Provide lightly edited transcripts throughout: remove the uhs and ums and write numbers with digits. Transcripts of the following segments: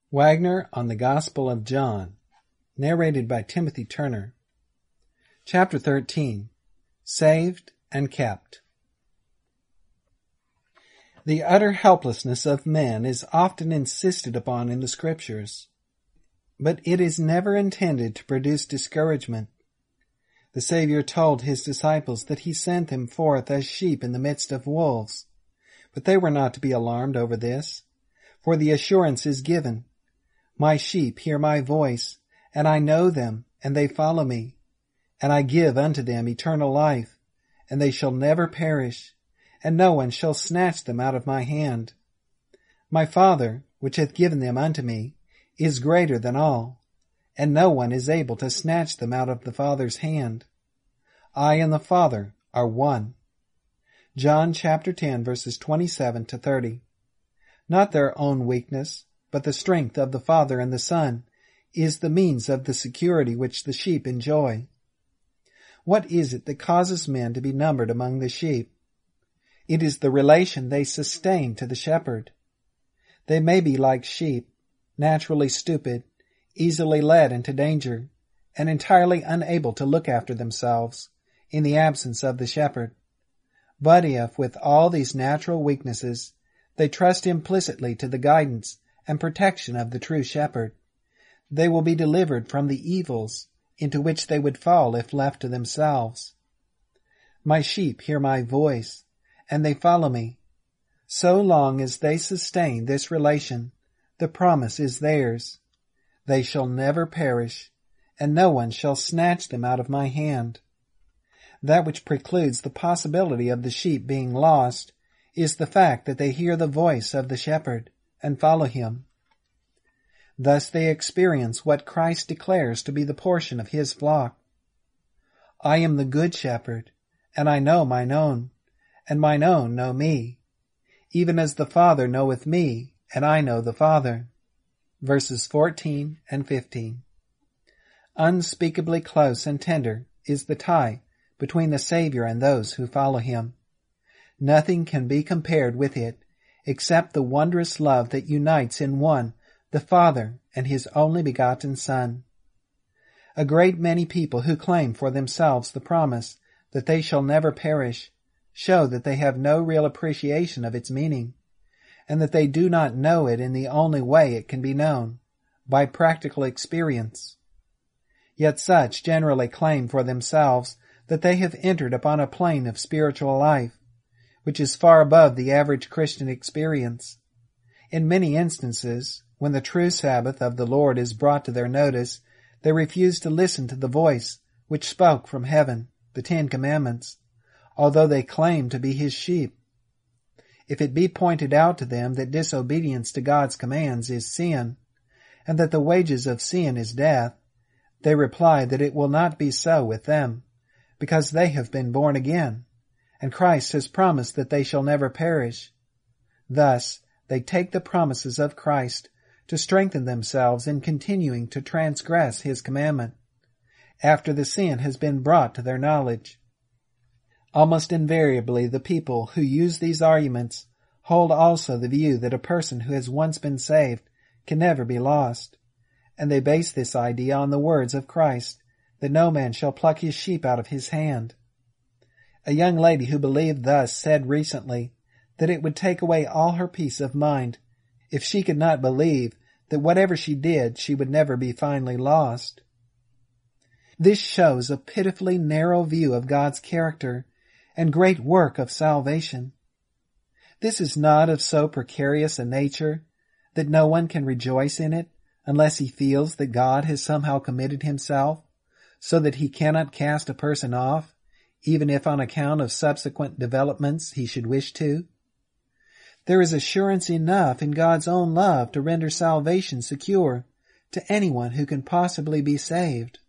Wagner on the Gospel of John, narrated by Timothy Turner. Chapter 13. Saved and Kept. The utter helplessness of men is often insisted upon in the Scriptures, but it is never intended to produce discouragement. The Savior told his disciples that he sent them forth as sheep in the midst of wolves, but they were not to be alarmed over this, for the assurance is given, "My sheep hear my voice, and I know them, and they follow me. And I give unto them eternal life, and they shall never perish, and no one shall snatch them out of my hand. My Father, which hath given them unto me, is greater than all, and no one is able to snatch them out of the Father's hand. I and the Father are one." John chapter 10, verses 27 to 30. Not their own weakness, but the strength of the Father and the Son is the means of the security which the sheep enjoy. What is it that causes men to be numbered among the sheep? It is the relation they sustain to the shepherd. They may be like sheep, naturally stupid, easily led into danger, and entirely unable to look after themselves in the absence of the shepherd. But if, with all these natural weaknesses, they trust implicitly to the guidance and protection of the true shepherd, they will be delivered from the evils into which they would fall if left to themselves. My sheep hear my voice, and they follow me. So long as they sustain this relation, the promise is theirs. They shall never perish, and no one shall snatch them out of my hand. That which precludes the possibility of the sheep being lost is the fact that they hear the voice of the shepherd and follow him. Thus they experience what Christ declares to be the portion of his flock. I am the good shepherd, and I know mine own, and mine own know me, even as the Father knoweth me, and I know the Father. Verses 14 and 15. Unspeakably close and tender is the tie between the Savior and those who follow him. Nothing can be compared with it, except the wondrous love that unites in one the Father and his only begotten Son. A great many people who claim for themselves the promise that they shall never perish show that they have no real appreciation of its meaning, and that they do not know it in the only way it can be known, by practical experience. Yet such generally claim for themselves that they have entered upon a plane of spiritual life, which is far above the average Christian experience. In many instances, when the true Sabbath of the Lord is brought to their notice, they refuse to listen to the voice which spoke from heaven, the 10 Commandments, although they claim to be his sheep. If it be pointed out to them that disobedience to God's commands is sin, and that the wages of sin is death, they reply that it will not be so with them, because they have been born again, and Christ has promised that they shall never perish. Thus, they take the promises of Christ to strengthen themselves in continuing to transgress his commandment, after the sin has been brought to their knowledge. Almost invariably, the people who use these arguments hold also the view that a person who has once been saved can never be lost, and they base this idea on the words of Christ, that no man shall pluck his sheep out of his hand. A young lady who believed thus said recently that it would take away all her peace of mind if she could not believe that whatever she did, she would never be finally lost. This shows a pitifully narrow view of God's character and great work of salvation. This is not of so precarious a nature that no one can rejoice in it unless he feels that God has somehow committed himself so that he cannot cast a person off, even if on account of subsequent developments he should wish to. There is assurance enough in God's own love to render salvation secure to anyone who can possibly be saved.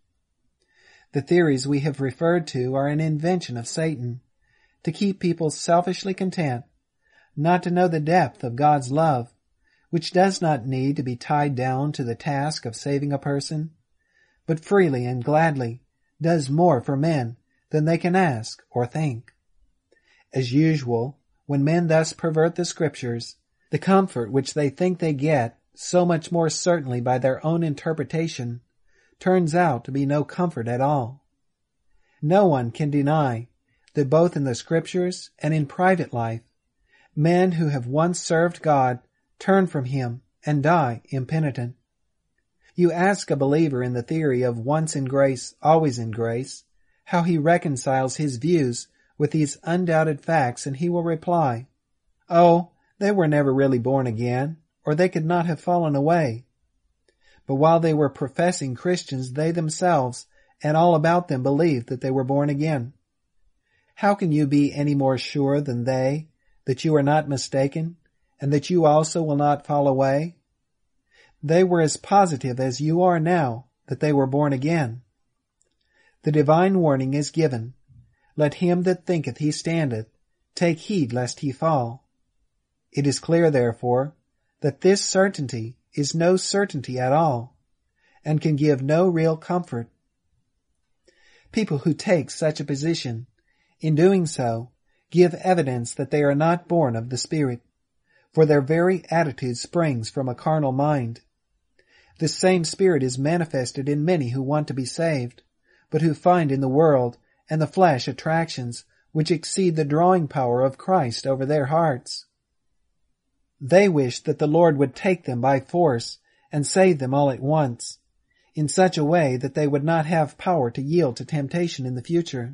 The theories we have referred to are an invention of Satan, to keep people selfishly content, not to know the depth of God's love, which does not need to be tied down to the task of saving a person, but freely and gladly does more for men than they can ask or think. As usual, when men thus pervert the Scriptures, the comfort which they think they get so much more certainly by their own interpretation, turns out to be no comfort at all. No one can deny that both in the Scriptures and in private life, men who have once served God turn from Him and die impenitent. You ask a believer in the theory of once in grace, always in grace, how he reconciles his views with these undoubted facts, and he will reply, "Oh, they were never really born again, or they could not have fallen away." But while they were professing Christians, they themselves and all about them believed that they were born again. How can you be any more sure than they that you are not mistaken, and that you also will not fall away? They were as positive as you are now that they were born again. The divine warning is given, "Let him that thinketh he standeth take heed lest he fall." It is clear, therefore, that this certainty is no certainty at all, and can give no real comfort. People who take such a position, in doing so, give evidence that they are not born of the Spirit, for their very attitude springs from a carnal mind. This same spirit is manifested in many who want to be saved, but who find in the world and the flesh attractions which exceed the drawing power of Christ over their hearts. They wish that the Lord would take them by force and save them all at once, in such a way that they would not have power to yield to temptation in the future.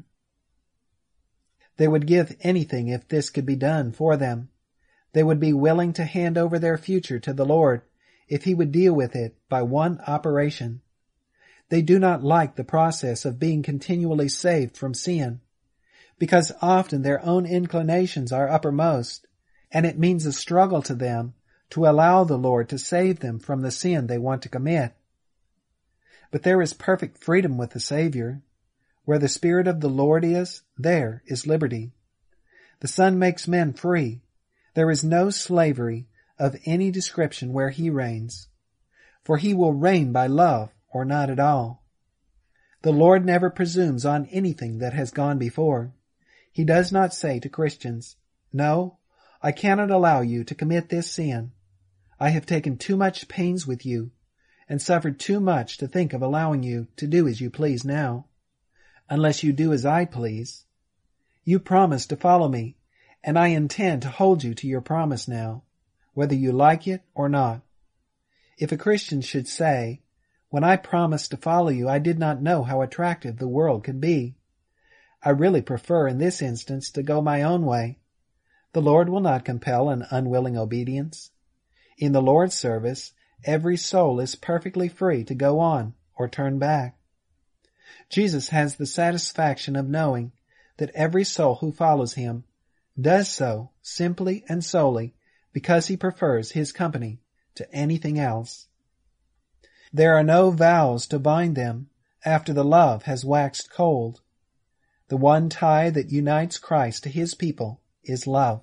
They would give anything if this could be done for them. They would be willing to hand over their future to the Lord if He would deal with it by one operation. They do not like the process of being continually saved from sin, because often their own inclinations are uppermost, and it means a struggle to them to allow the Lord to save them from the sin they want to commit. But there is perfect freedom with the Savior. Where the Spirit of the Lord is, there is liberty. The Son makes men free. There is no slavery of any description where He reigns, for He will reign by love or not at all. The Lord never presumes on anything that has gone before. He does not say to Christians, "No, I cannot allow you to commit this sin. I have taken too much pains with you and suffered too much to think of allowing you to do as you please now, unless you do as I please. You promised to follow me, and I intend to hold you to your promise now, whether you like it or not." If a Christian should say, "When I promised to follow you, I did not know how attractive the world could be. I really prefer in this instance to go my own way," the Lord will not compel an unwilling obedience. In the Lord's service, every soul is perfectly free to go on or turn back. Jesus has the satisfaction of knowing that every soul who follows Him does so simply and solely because he prefers His company to anything else. There are no vows to bind them after the love has waxed cold. The one tie that unites Christ to His people is love.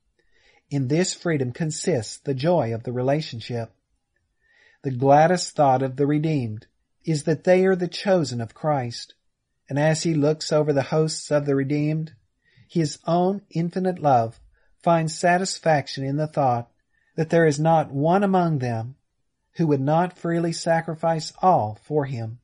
In this freedom consists the joy of the relationship. The gladdest thought of the redeemed is that they are the chosen of Christ, and as He looks over the hosts of the redeemed, His own infinite love finds satisfaction in the thought that there is not one among them who would not freely sacrifice all for Him.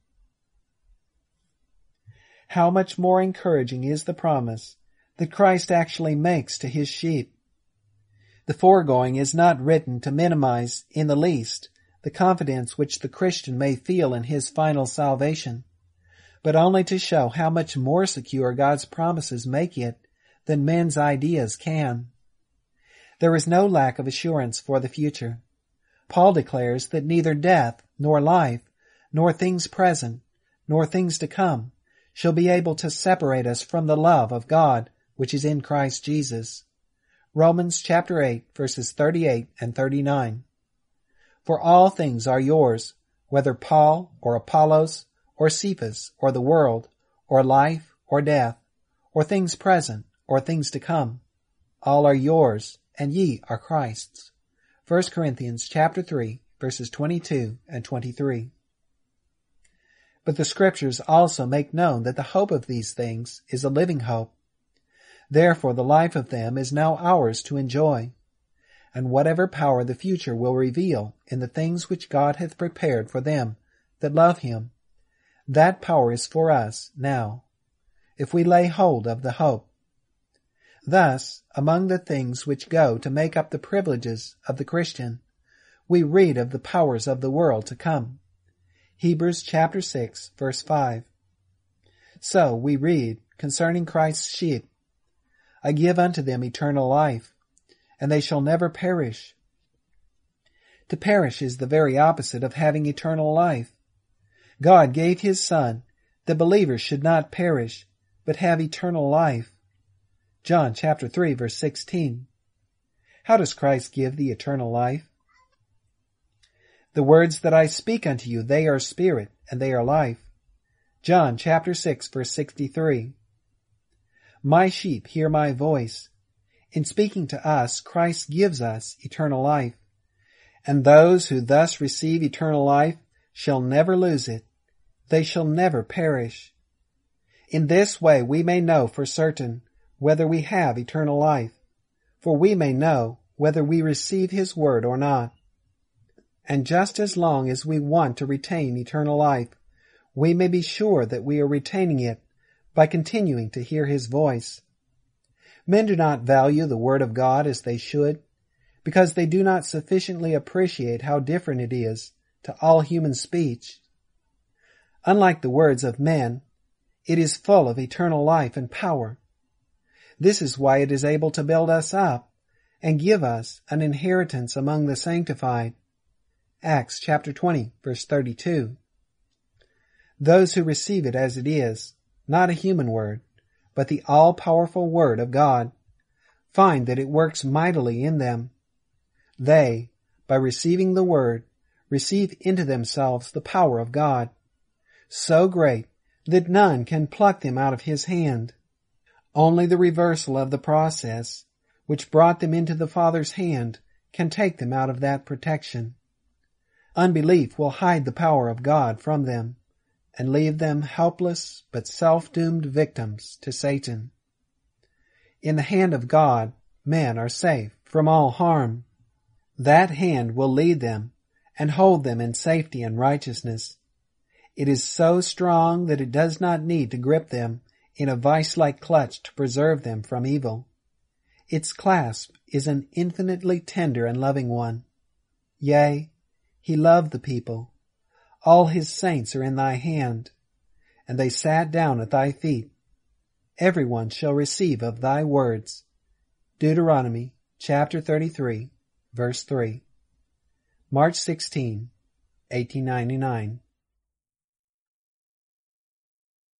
How much more encouraging is the promise that Christ actually makes to His sheep. The foregoing is not written to minimize in the least the confidence which the Christian may feel in his final salvation, but only to show how much more secure God's promises make it than men's ideas can. There is no lack of assurance for the future. Paul declares that neither death, nor life, nor things present, nor things to come shall be able to separate us from the love of God which is in Christ Jesus. Romans chapter 8, verses 38 and 39. For all things are yours, whether Paul or Apollos or Cephas or the world or life or death or things present or things to come. All are yours, and ye are Christ's. 1 Corinthians chapter 3, verses 22 and 23. But the Scriptures also make known that the hope of these things is a living hope. Therefore the life of them is now ours to enjoy. and whatever power the future will reveal in the things which God hath prepared for them that love him. That power is for us now, if we lay hold of the hope. Thus, among the things which go to make up the privileges of the Christian, we read of the powers of the world to come. Hebrews chapter 6, verse 5. So we read concerning Christ's sheep, I give unto them eternal life, and they shall never perish. To perish is the very opposite of having eternal life. God gave his Son that believers should not perish, but have eternal life. John chapter 3, verse 16. How does Christ give the eternal life? The words that I speak unto you, they are spirit, and they are life. John chapter 6, verse 63. My sheep hear my voice. In speaking to us, Christ gives us eternal life. And those who thus receive eternal life shall never lose it. They shall never perish. In this way we may know for certain whether we have eternal life, for we may know whether we receive his word or not. And just as long as we want to retain eternal life, we may be sure that we are retaining it by continuing to hear his voice. Men do not value the word of God as they should, because they do not sufficiently appreciate how different it is to all human speech. Unlike the words of men, it is full of eternal life and power. This is why it is able to build us up and give us an inheritance among the sanctified. Acts chapter 20, verse 32. Those who receive it as it is, not a human word, but the all-powerful word of God, find that it works mightily in them. They, by receiving the word, receive into themselves the power of God, so great that none can pluck them out of his hand. Only the reversal of the process, which brought them into the Father's hand, can take them out of that protection. Unbelief will hide the power of God from them and leave them helpless but self-doomed victims to Satan. In the hand of God, men are safe from all harm. That hand will lead them and hold them in safety and righteousness. It is so strong that it does not need to grip them in a vice-like clutch to preserve them from evil. Its clasp is an infinitely tender and loving one. Yea, he loved the people. All his saints are in thy hand, and they sat down at thy feet. Everyone shall receive of thy words. Deuteronomy chapter 33, verse 3. March 16, 1899.